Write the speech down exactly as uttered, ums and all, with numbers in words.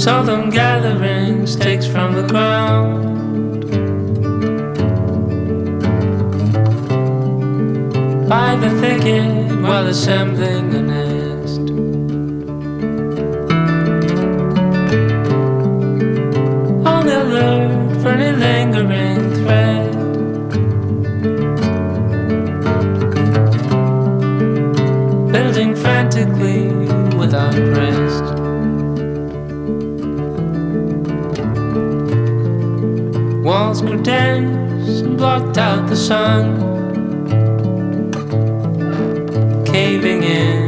Saw them gathering sticks from the ground. By the thicket while assembling a nest. On the alert for any lingering thread. Building frantically without rest. Walls grew dense and blocked out the sun, caving in